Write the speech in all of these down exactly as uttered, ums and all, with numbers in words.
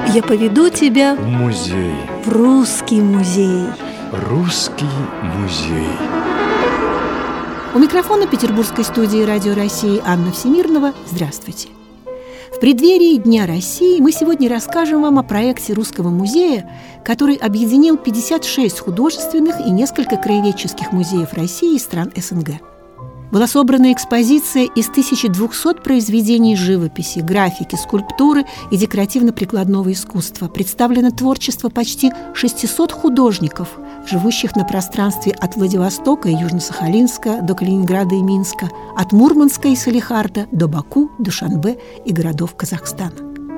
Я поведу тебя в музей. В русский музей. Русский музей. У микрофона петербургской студии «Радио России» Анна Всемирнова. Здравствуйте. В преддверии Дня России мы сегодня расскажем вам о проекте Русского музея, который объединил пятьдесят шесть художественных и несколько краеведческих музеев России и стран СНГ. Была собрана экспозиция из тысячи двухсот произведений живописи, графики, скульптуры и декоративно-прикладного искусства. Представлено творчество почти шестисот художников, живущих на пространстве от Владивостока и Южно-Сахалинска до Калининграда и Минска, от Мурманска и Салехарда до Баку, Душанбе и городов Казахстана.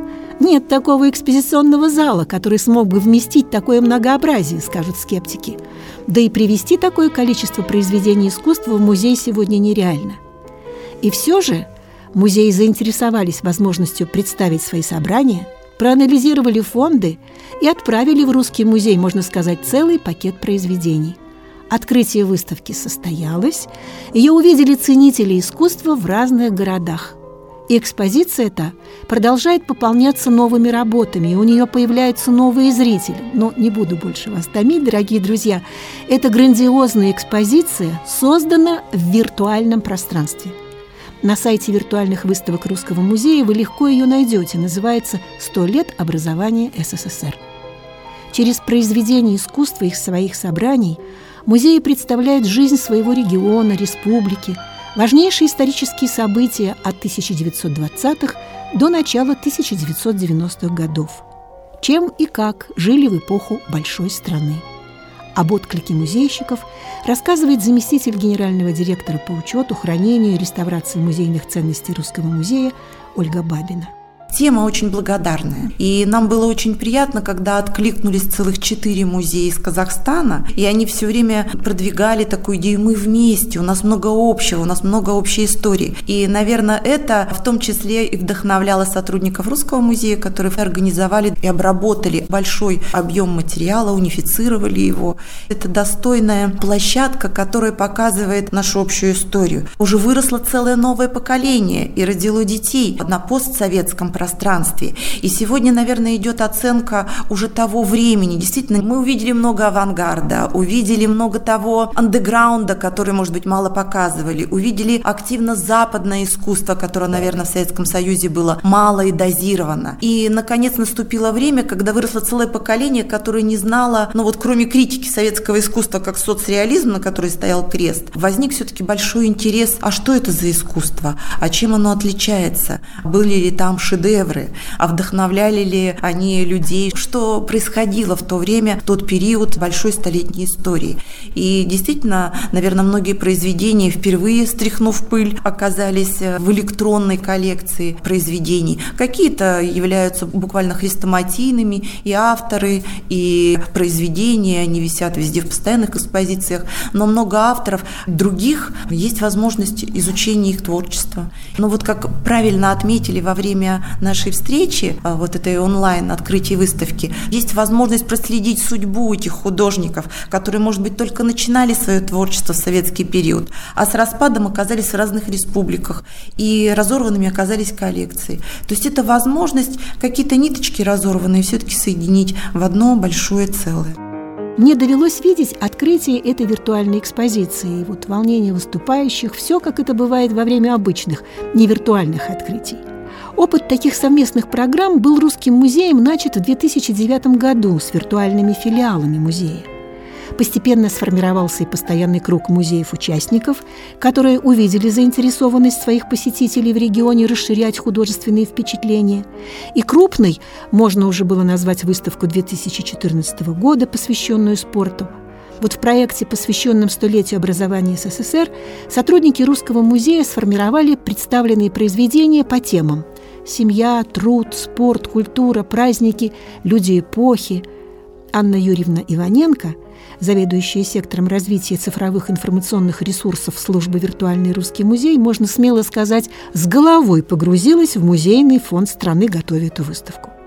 Нет такого экспозиционного зала, который смог бы вместить такое многообразие, скажут скептики. Да и привести такое количество произведений искусства в музей сегодня нереально. И все же музеи заинтересовались возможностью представить свои собрания, проанализировали фонды и отправили в Русский музей, можно сказать, целый пакет произведений. Открытие выставки состоялось, ее увидели ценители искусства в разных городах. И экспозиция эта продолжает пополняться новыми работами, и у нее появляются новые зрители. Но не буду больше вас томить, дорогие друзья. Эта грандиозная экспозиция создана в виртуальном пространстве. На сайте виртуальных выставок Русского музея вы легко ее найдете. Называется «Сто лет образования СССР». Через произведения искусства их своих собраний музеи представляют жизнь своего региона, республики, важнейшие исторические события от тысяча девятьсот двадцатых до начала тысяча девятьсот девяностых годов. Чем и как жили в эпоху большой страны. Об отклике музейщиков рассказывает заместитель генерального директора по учету, хранению и реставрации музейных ценностей Русского музея Ольга Бабина. Тема очень благодарная. И нам было очень приятно, когда откликнулись целых четыре музея из Казахстана, и они все время продвигали такую идею «мы вместе», у нас много общего, у нас много общей истории. И, наверное, это в том числе и вдохновляло сотрудников Русского музея, которые организовали и обработали большой объем материала, унифицировали его. Это достойная площадка, которая показывает нашу общую историю. Уже выросло целое новое поколение и родило детей на постсоветском пространстве. пространстве. И сегодня, наверное, идет оценка уже того времени. Действительно, мы увидели много авангарда, увидели много того андеграунда, который, может быть, мало показывали, увидели активно западное искусство, которое, наверное, в Советском Союзе было мало и дозировано. И, наконец, наступило время, когда выросло целое поколение, которое не знало, ну вот кроме критики советского искусства как соцреализм, на который стоял крест, возник все-таки большой интерес, а что это за искусство, а чем оно отличается, были ли там шедевры, а вдохновляли ли они людей, что происходило в то время, в тот период большой столетней истории. И действительно, наверное, многие произведения, впервые стряхнув пыль, оказались в электронной коллекции произведений. Какие-то являются буквально хрестоматийными, и авторы, и произведения, они висят везде в постоянных экспозициях, но много авторов, других есть возможность изучения их творчества. Но вот как правильно отметили во время нашей встречи, вот этой онлайн-открытия выставки, есть возможность проследить судьбу этих художников, которые, может быть, только начинали свое творчество в советский период, а с распадом оказались в разных республиках, и разорванными оказались коллекции. То есть это возможность какие-то ниточки разорванные все-таки соединить в одно большое целое. Мне довелось видеть открытие этой виртуальной экспозиции, и вот волнение выступающих, все как это бывает во время обычных, невиртуальных открытий. Опыт таких совместных программ был Русским музеем начат в две тысячи девятом году с виртуальными филиалами музея. Постепенно сформировался и постоянный круг музеев-участников, которые увидели заинтересованность своих посетителей в регионе расширять художественные впечатления. И крупной можно уже было назвать выставку две тысячи четырнадцатого года, посвященную спорту. Вот в проекте, посвященном столетию образования СССР, сотрудники Русского музея сформировали представленные произведения по темам: семья, труд, спорт, культура, праздники, люди эпохи. Анна Юрьевна Иваненко, заведующая сектором развития цифровых информационных ресурсов службы «Виртуальный Русский музей», можно смело сказать, с головой погрузилась в музейный фонд страны, готовя эту выставку.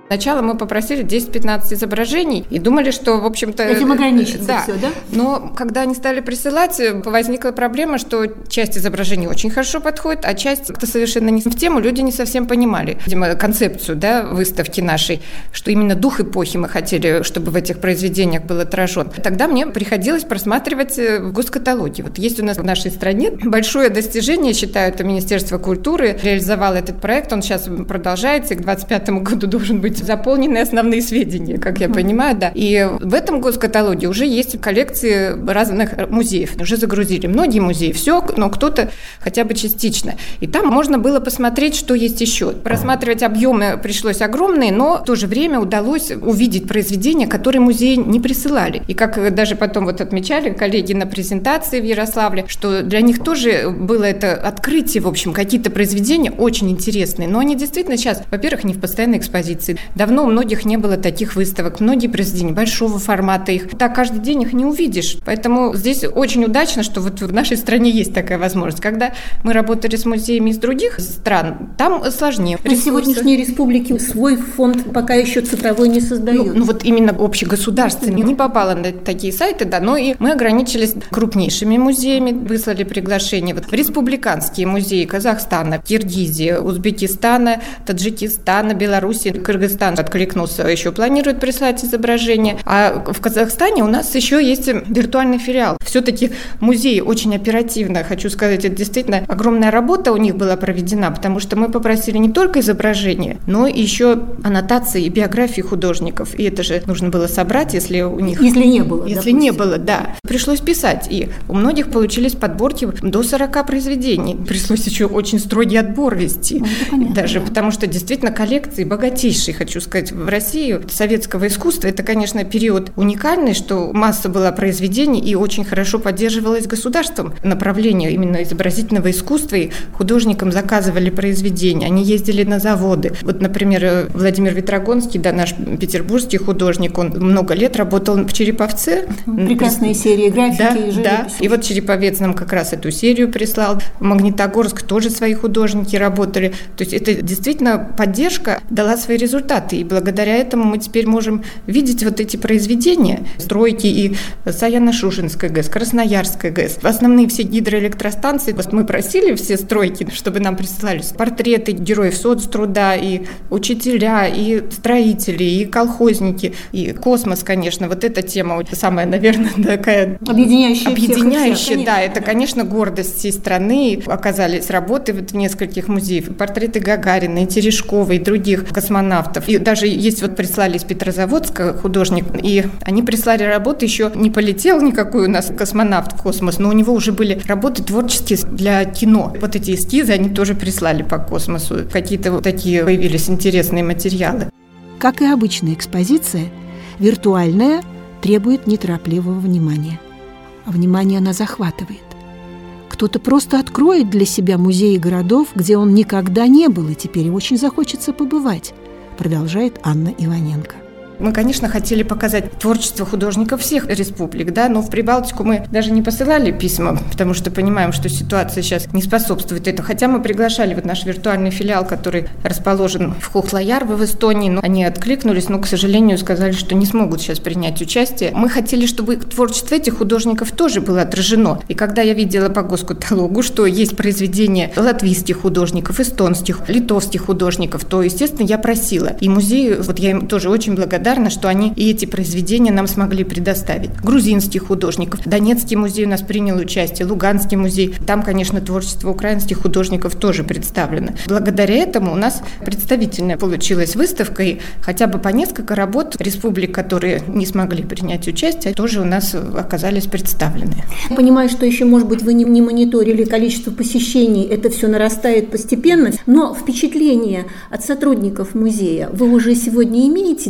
Сначала мы попросили десять-пятнадцать изображений и думали, что, в общем-то... Этим ограничится да. все, да? Но когда они стали присылать, возникла проблема, что часть изображений очень хорошо подходит, а часть как-то совершенно не в тему, люди не совсем понимали, видимо, концепцию, да, выставки нашей, что именно дух эпохи мы хотели, чтобы в этих произведениях был отражен. Тогда мне приходилось просматривать в госкаталоге. Вот есть у нас в нашей стране большое достижение, считаю, это Министерство культуры реализовало этот проект, он сейчас продолжается, и к двадцать пятому году должен быть заполнены основные сведения, как я понимаю, да. И в этом госкаталоге уже есть коллекции разных музеев. Уже загрузили многие музеи, все, но кто-то хотя бы частично. И там можно было посмотреть, что есть еще. Просматривать объемы пришлось огромные, но в то же время удалось увидеть произведения, которые музеи не присылали. И как даже потом вот отмечали коллеги на презентации в Ярославле, что для них тоже было это открытие, в общем, какие-то произведения очень интересные. Но они действительно сейчас, во-первых, не в постоянной экспозиции. Давно у многих не было таких выставок. Многие произведения большого формата, их так каждый день их не увидишь. Поэтому здесь очень удачно, что вот в нашей стране есть такая возможность. Когда мы работали с музеями из других стран, там сложнее. На сегодняшней республике свой фонд пока еще цифровой не создают. Ну, ну вот именно общегосударственный. Не попало на такие сайты, да, но и мы ограничились крупнейшими музеями, выслали приглашение. Вот республиканские музеи Казахстана, Киргизии, Узбекистана, Таджикистана, Беларуси, Кыргызстан откликнулся, еще планирует прислать изображения. А в Казахстане у нас еще есть виртуальный филиал. Все-таки музеи очень оперативно, хочу сказать, это действительно огромная работа у них была проведена, потому что мы попросили не только изображения, но еще аннотации и биографии художников. И это же нужно было собрать, если у них... Если не было, Если допустим. не было, да. Пришлось писать. И у многих получились подборки до сорока произведений. Пришлось еще очень строгий отбор вести. Ну, понятно, даже да. Потому что действительно коллекции богатейшие, хочу сказать, в России советского искусства. Это, конечно, период уникальный, что масса была произведений и очень хорошо поддерживалась государством. Направление именно изобразительного искусства, и художникам заказывали произведения. Они ездили на заводы. Вот, например, Владимир Ветрогонский, да, наш петербургский художник, он много лет работал в Череповце. Прекрасные серии графики да, и живописи. Да, и вот Череповец нам как раз эту серию прислал. В Магнитогорск тоже свои художники работали. То есть это действительно поддержка дала свои результаты. И благодаря этому мы теперь можем видеть вот эти произведения. Стройки и Саяно-Шушенская ГЭС, Красноярская ГЭС. Основные все гидроэлектростанции. Вот мы просили все стройки, чтобы нам присылали портреты героев соцтруда, и учителя, и строители, и колхозники, и космос, конечно. Вот эта тема самая, наверное, такая... Объединяющая. Объединяющая, всех и всех, да. конечно, Это, конечно, гордость всей страны. Оказались работы вот в нескольких музеях. И портреты Гагарина, и Терешкова, и других космонавтов. И даже есть вот прислали из Петрозаводска художник, и они прислали работы, еще не полетел никакой у нас космонавт в космос, но у него уже были работы творческие для кино. Вот эти эскизы они тоже прислали по космосу. Какие-то вот такие появились интересные материалы. Как и обычная экспозиция, виртуальная требует неторопливого внимания. А внимание она захватывает. Кто-то просто откроет для себя музеи городов, где он никогда не был, и теперь очень захочется побывать, продолжает Анна Иваненко. Мы, конечно, хотели показать творчество художников всех республик, да, но в Прибалтику мы даже не посылали письма, потому что понимаем, что ситуация сейчас не способствует этому. Хотя мы приглашали вот наш виртуальный филиал, который расположен в Хухлоярве в Эстонии, но они откликнулись, но, к сожалению, сказали, что не смогут сейчас принять участие. Мы хотели, чтобы творчество этих художников тоже было отражено. И когда я видела по госкаталогу, что есть произведения латвийских художников, эстонских, литовских художников, то, естественно, я просила. И музей, вот я им тоже очень благодарна, что они и эти произведения нам смогли предоставить. Грузинских художников. Донецкий музей у нас принял участие, Луганский музей. Там, конечно, творчество украинских художников тоже представлено. Благодаря этому у нас представительная получилась выставка, и хотя бы по несколько работ республик, которые не смогли принять участие, тоже у нас оказались представлены. Понимаю, что еще, может быть, вы не, не мониторили количество посещений, это все нарастает постепенно, но впечатление от сотрудников музея вы уже сегодня имеете, даже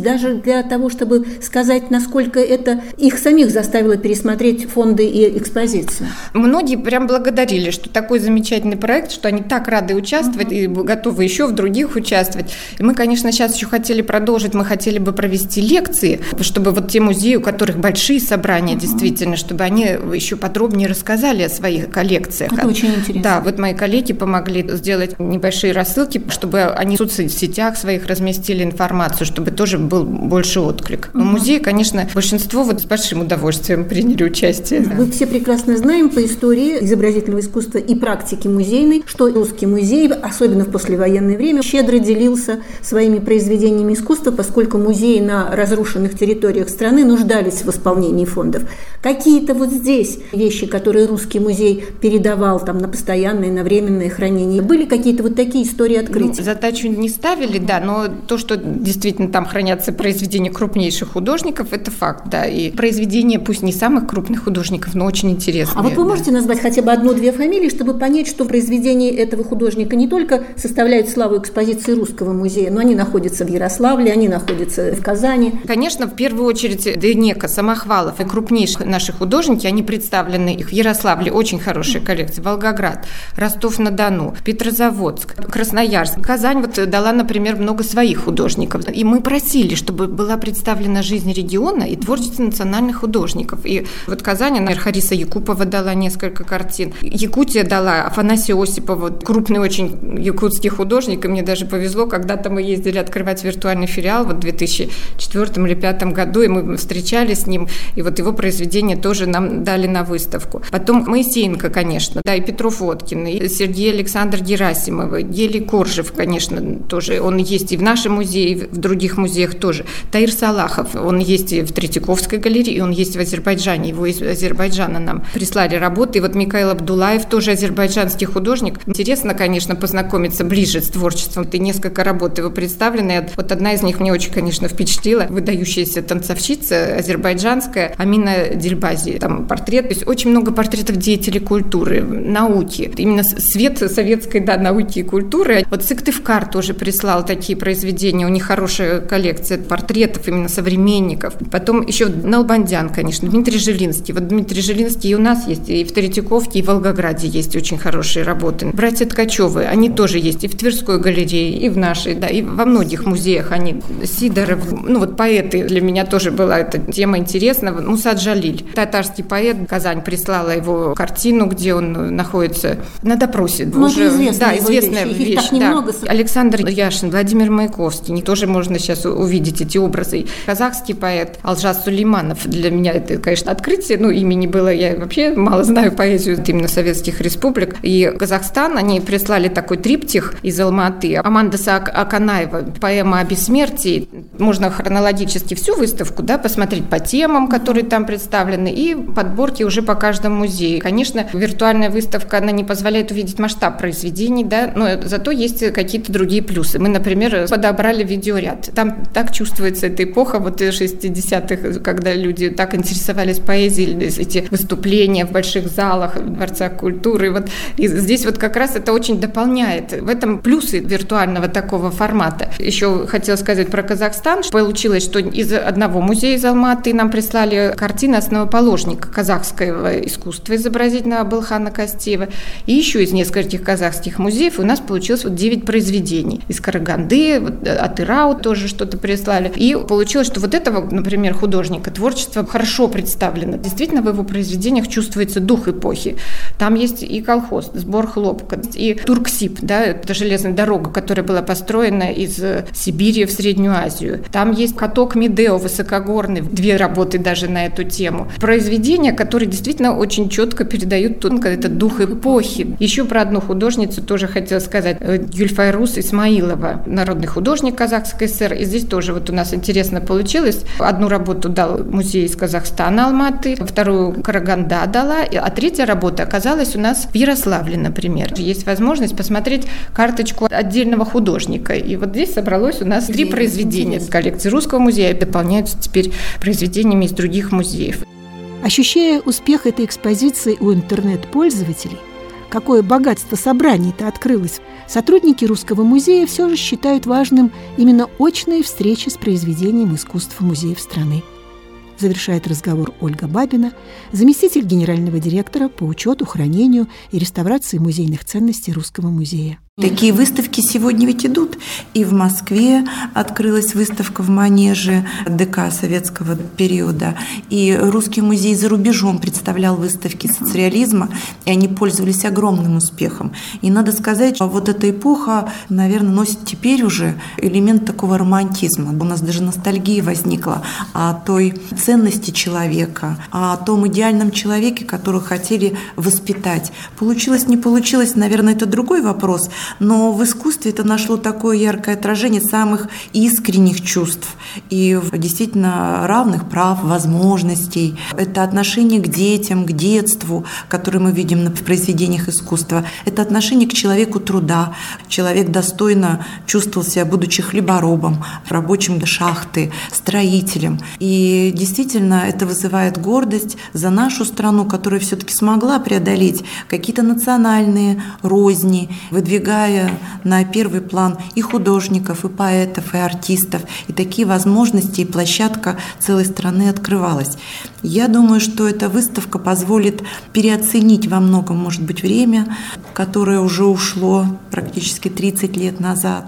для того, чтобы сказать, насколько это их самих заставило пересмотреть фонды и экспозицию? Многие прям благодарили, что такой замечательный проект, что они так рады участвовать uh-huh. и готовы еще в других участвовать. И мы, конечно, сейчас еще хотели продолжить, мы хотели бы провести лекции, чтобы вот те музеи, у которых большие собрания, uh-huh. действительно, чтобы они еще подробнее рассказали о своих коллекциях. Это очень интересно. Да, вот мои коллеги помогли сделать небольшие рассылки, чтобы они в соцсетях своих разместили информацию, чтобы тоже был больше отклик. Но uh-huh. музеи, конечно, большинство вот с большим удовольствием приняли участие. Мы все прекрасно знаем по истории изобразительного искусства и практики музейной, что Русский музей, особенно в послевоенное время, щедро делился своими произведениями искусства, поскольку музеи на разрушенных территориях страны нуждались в восполнении фондов. Какие-то вот здесь вещи, которые Русский музей передавал там на постоянное, на временное хранение, были какие-то вот такие истории открытий? Ну, задачу не ставили, да, но то, что действительно там хранятся произведения крупнейших художников, это факт, да, и произведения, пусть не самых крупных художников, но очень интересные. А вот вы да. можете назвать хотя бы одну-две фамилии, чтобы понять, что произведения этого художника не только составляют славу экспозиции Русского музея, но они находятся в Ярославле, они находятся в Казани. Конечно, в первую очередь Дейнека, Самохвалов и крупнейшие наши художники, они представлены их в Ярославле, очень хорошие коллекции, Волгоград, Ростов-на-Дону, Петрозаводск, Красноярск. Казань вот дала, например, много своих художников. И мы просили, чтобы была представлена жизнь региона и творчество национальных художников. И вот Казань, например, Хариса Якупова дала несколько картин. Якутия дала Афанасия Осипова, крупный очень якутский художник. И мне даже повезло, когда-то мы ездили открывать виртуальный филиал вот в две тысячи четвёртом или две тысячи пятом году, и мы встречались с ним, и вот его произведения тоже нам дали на выставку. Потом Моисеенко, конечно, да, и Петров Водкин, и Сергей Александр Герасимов, Гелий Коржев, конечно, тоже. Он есть и в нашем музее, и в других музеях тоже. Таир Салахов, он есть и в Третьяковской галерее, и он есть в Азербайджане. Его из Азербайджана нам прислали работы. И вот Микаил Абдулаев, тоже азербайджанский художник. Интересно, конечно, познакомиться ближе с творчеством. И несколько работ его представлены. Вот одна из них мне очень, конечно, впечатлила. Выдающаяся танцовщица азербайджанская Амина Дильбази. Там портрет. То есть очень много портретов деятелей культуры, науки. Именно свет советской, да, науки и культуры. Вот Сыктывкар тоже прислал такие произведения. У них хорошая коллекция портретов именно современников. Потом еще Налбандян, конечно, Дмитрий Жилинский. Вот Дмитрий Жилинский и у нас есть, и в Третьяковке, и в Волгограде есть очень хорошие работы. Братья Ткачевы, они тоже есть и в Тверской галерее, и в нашей, да, и во многих музеях они. Сидоров, ну вот поэты, для меня тоже была эта тема интересна. Муса Джалиль, татарский поэт, Казань прислала его картину, где он находится на допросе. Ну, уже, известная, да, известная вещь. вещь да. Немного... Александр Яшин, Владимир Маяковский, не тоже можно сейчас увидеть эти образы. Казахский поэт Алжас Сулейманов, для меня это, конечно, открытие, ну, имени было, я вообще мало знаю поэзию именно советских республик. И Казахстан, они прислали такой триптих из Алматы. Амандаса Аканаева, поэма о бессмертии. Можно хронологически всю выставку, да, посмотреть по темам, которые там представлены, и подборки уже по каждому музею. Конечно, виртуальная выставка, она не позволяет увидеть масштаб произведений, да, но зато есть какие-то другие плюсы. Мы, например, подобрали видеоряд. Там так чувствуется эта эпоха вот шестидесятых, когда люди так интересовались поэзией, эти выступления в больших залах, в дворцах культуры. Вот. И здесь вот как раз это очень дополняет. В этом плюсы виртуального такого формата. Еще хотела сказать про Казахстан. Получилось, что из одного музея из Алматы нам прислали картины основоположника казахского искусства изобразительного Абылхана Кастеева. И еще из нескольких казахских музеев у нас получилось вот девять произведений. Из Караганды, вот, от Ирау тоже что-то прислали. И получилось, что вот этого, например, художника, творчество хорошо представлено. Действительно, в его произведениях чувствуется дух эпохи. Там есть и колхоз, сбор хлопка, и Турксиб, да, это железная дорога, которая была построена из Сибири в Среднюю Азию. Там есть каток Медео высокогорный, две работы даже на эту тему. Произведения, которые действительно очень четко передают тонко этот дух эпохи. Еще про одну художницу тоже хотела сказать. Гюльфайрус Исмаилова, народный художник Казахской ССР. И здесь тоже вот у нас интересно получилось. Одну работу дал музей из Казахстана, Алматы, вторую Караганда дала, а третья работа оказалась у нас в Ярославле, например. Есть возможность посмотреть карточку отдельного художника. И вот здесь собралось у нас три произведения из коллекции Русского музея, дополняются теперь произведениями из других музеев. Ощущая успех этой экспозиции у интернет-пользователей, какое богатство собраний-то открылось, сотрудники Русского музея все же считают важным именно очные встречи с произведением искусства музеев страны. Завершает разговор Ольга Бабина, заместитель генерального директора по учету, хранению и реставрации музейных ценностей Русского музея. Такие выставки сегодня ведь идут. И в Москве открылась выставка в Манеже ДК советского периода. И Русский музей за рубежом представлял выставки соцреализма, и они пользовались огромным успехом. И надо сказать, что вот эта эпоха, наверное, носит теперь уже элемент такого романтизма. У нас даже ностальгия возникла о той ценности человека, о том идеальном человеке, которого хотели воспитать. Получилось, не получилось, наверное, это другой вопрос. Но в искусстве это нашло такое яркое отражение самых искренних чувств и действительно равных прав, возможностей. Это отношение к детям, к детству, которое мы видим в произведениях искусства. Это отношение к человеку труда. Человек достойно чувствовал себя, будучи хлеборобом, рабочим шахты, строителем. И действительно это вызывает гордость за нашу страну, которая все-таки смогла преодолеть какие-то национальные розни, выдвигая на первый план и художников, и поэтов, и артистов. И такие возможности, и площадка целой страны открывалась. Я думаю, что эта выставка позволит переоценить во многом, может быть, время, которое уже ушло практически тридцать лет назад,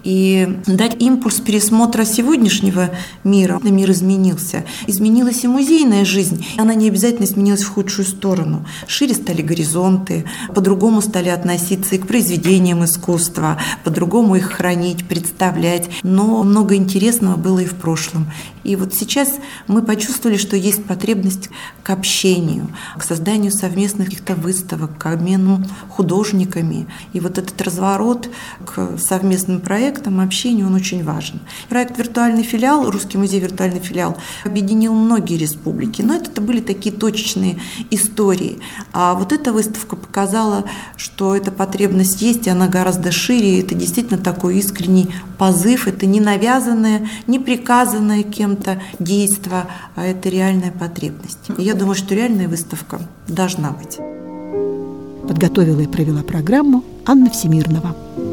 и дать импульс пересмотра сегодняшнего мира. Мир изменился. Изменилась и музейная жизнь. Она не обязательно изменилась в худшую сторону. Шире стали горизонты, по-другому стали относиться и к произведениям искусства, по-другому их хранить, представлять. Но много интересного было и в прошлом. И вот сейчас мы почувствовали, что есть потребность к общению, к созданию совместных каких-то выставок, к обмену художниками. И вот этот разворот к совместным проектам, общению, он очень важен. Проект «Виртуальный филиал», Русский музей «Виртуальный филиал» объединил многие республики, но это были такие точечные истории. А вот эта выставка показала, что эта потребность есть, и она гораздо шире. Это действительно такой искренний позыв, это не навязанное, не приказанное кем-то действие, а это реальная потребность. И я думаю, что реальная выставка должна быть. Подготовила и провела программу Анна Всемирнова.